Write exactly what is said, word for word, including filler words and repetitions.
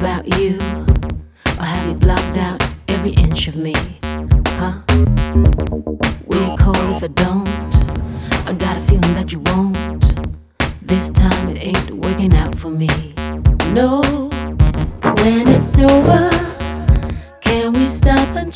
about you? Or have you blocked out every inch of me? Huh? Will you call if I don't? I got a feeling that you won't. This time it ain't working out for me. No. When it's over, can we stop and